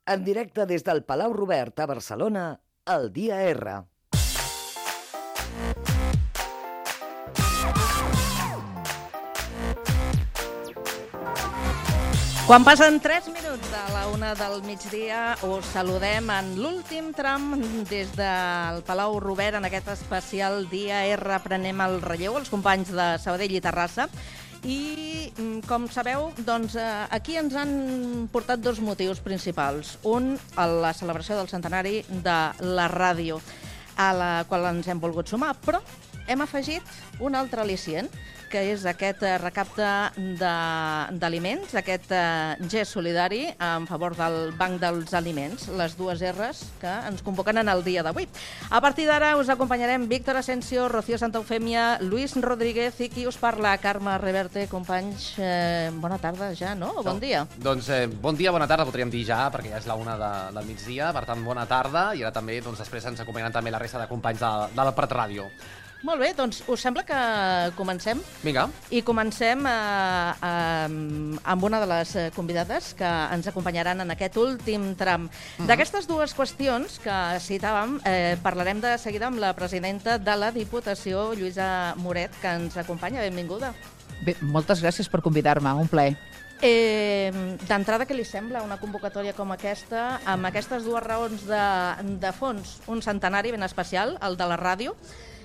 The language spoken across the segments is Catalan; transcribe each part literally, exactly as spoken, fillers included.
En directe des del Palau Robert a Barcelona, el Dia R. Quan passen tres minuts de la una del migdia, us saludem en l'últim tram des del Palau Robert en aquest especial Dia R. Prenem el relleu als companys de Sabadell i Terrassa. I, com sabeu, doncs, aquí ens han portat dos motius principals. Un, la celebració del centenari de la ràdio, a la qual ens hem volgut sumar, però hem afegit un altre al·licient, que és aquest recapte d'aliments, aquest gest solidari en favor del Banc dels Aliments, les dues R's que ens convoquen en el dia d'avui. A partir d'ara us acompanyarem Víctor Asensio, Rocío Santa Eufèmia, Luis Rodríguez i qui us parla, Carme Reverte. Companys, eh, bona tarda ja, no? O bon no, dia? Doncs eh, bon dia, bona tarda, podríem dir ja, perquè ja és la una de, del migdia, per tant, bona tarda, i ara també, doncs, després ens acompanyen també la resta de companys de, de la Prat Ràdio. Molt bé, doncs us sembla que comencem? Vinga. I comencem eh, eh, amb una de les convidades que ens acompanyaran en aquest últim tram. Uh-huh. D'aquestes dues qüestions que citàvem, eh, parlarem de seguida amb la presidenta de la Diputació, Lluïsa Moret, que ens acompanya. Benvinguda. Bé, moltes gràcies per convidar-me, un plaer. Eh, D'entrada, què li sembla una convocatòria com aquesta, amb aquestes dues raons de, de fons? Un centenari ben especial, el de la ràdio,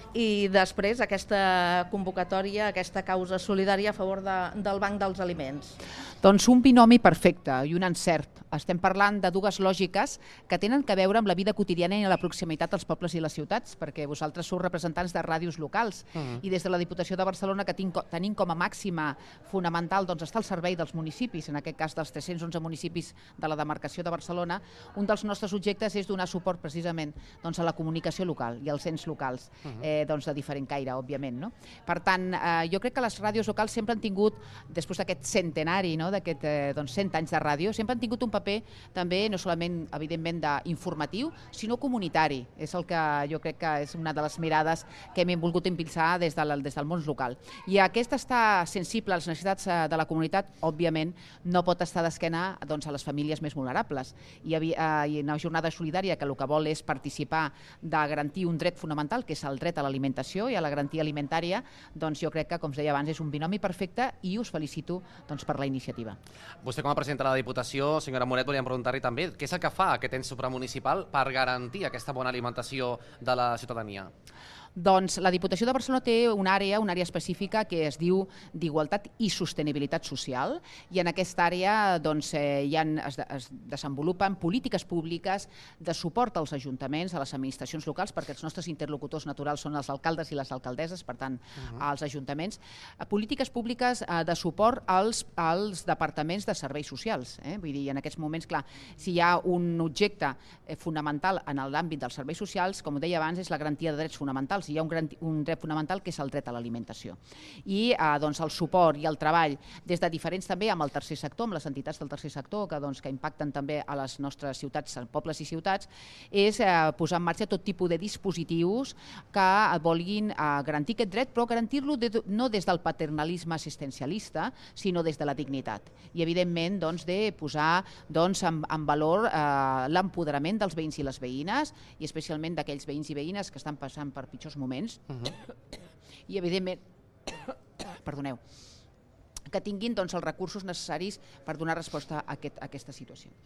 i després aquesta convocatòria, aquesta causa solidària a favor de, del Banc dels Aliments. Doncs un binomi perfecte i un encert. Estem parlant de dues lògiques que tenen a veure amb la vida quotidiana i la proximitat als pobles i les ciutats, perquè vosaltres sou representants de ràdios locals uh-huh. i des de la Diputació de Barcelona, que tenim com a màxima fonamental doncs, estar al servei dels municipis, en aquest cas dels tres-cents onze municipis de la demarcació de Barcelona, un dels nostres objectes és donar suport precisament doncs, a la comunicació local i als ens locals, uh-huh. eh, doncs, de diferent caire, òbviament. No? Per tant, eh, jo crec que les ràdios locals sempre han tingut, després d'aquest centenari, no? d'aquest eh, doncs, cent anys de ràdio, sempre han tingut un paper també, no solament, evidentment, d'informatiu, sinó comunitari. És el que jo crec que és una de les mirades que hem volgut impulsar des, de la, des del món local. I aquest estar sensible a les necessitats de la comunitat, òbviament, no pot estar d'esquena doncs, a les famílies més vulnerables. I, eh, I una jornada solidària que el que vol és participar de garantir un dret fonamental, que és el dret a l'alimentació i a la garantia alimentària, doncs jo crec que, com us deia abans, és un binomi perfecte i us felicito doncs, per la iniciativa. Vostè, com a presidenta de la Diputació, senyora Moret, volíem preguntar-li també què és el que fa aquest ens supramunicipal per garantir aquesta bona alimentació de la ciutadania? Doncs la Diputació de Barcelona té una àrea, una àrea específica que es diu d'Igualtat i Sostenibilitat Social, i en aquesta àrea doncs, eh, hi ha, es, es desenvolupen polítiques públiques de suport als ajuntaments, a les administracions locals, perquè els nostres interlocutors naturals són els alcaldes i les alcaldesses, per tant, uh-huh. als ajuntaments, polítiques públiques eh, de suport als, als departaments de serveis socials. Eh? Vull dir, en aquests moments, clar, si hi ha un objecte eh, fonamental en l'àmbit dels serveis socials, com ho deia abans, és la garantia de drets fonamentals. Hi ha un, gran, un dret fonamental que és el dret a l'alimentació. I eh, doncs, el suport i el treball des de diferents també amb el tercer sector, amb les entitats del tercer sector que, doncs, que impacten també a les nostres ciutats, pobles i ciutats, és eh, posar en marxa tot tipus de dispositius que vulguin eh, garantir aquest dret, però garantir-lo de, no des del paternalisme assistencialista, sinó des de la dignitat. I evidentment doncs, de posar doncs, en, en valor eh, l'empoderament dels veïns i les veïnes, i especialment d'aquells veïns i veïnes que estan passant per pitjors moments, uh-huh. i evidentment perdoneu, que tinguin doncs, els recursos necessaris per donar resposta a, aquest, a aquesta situació.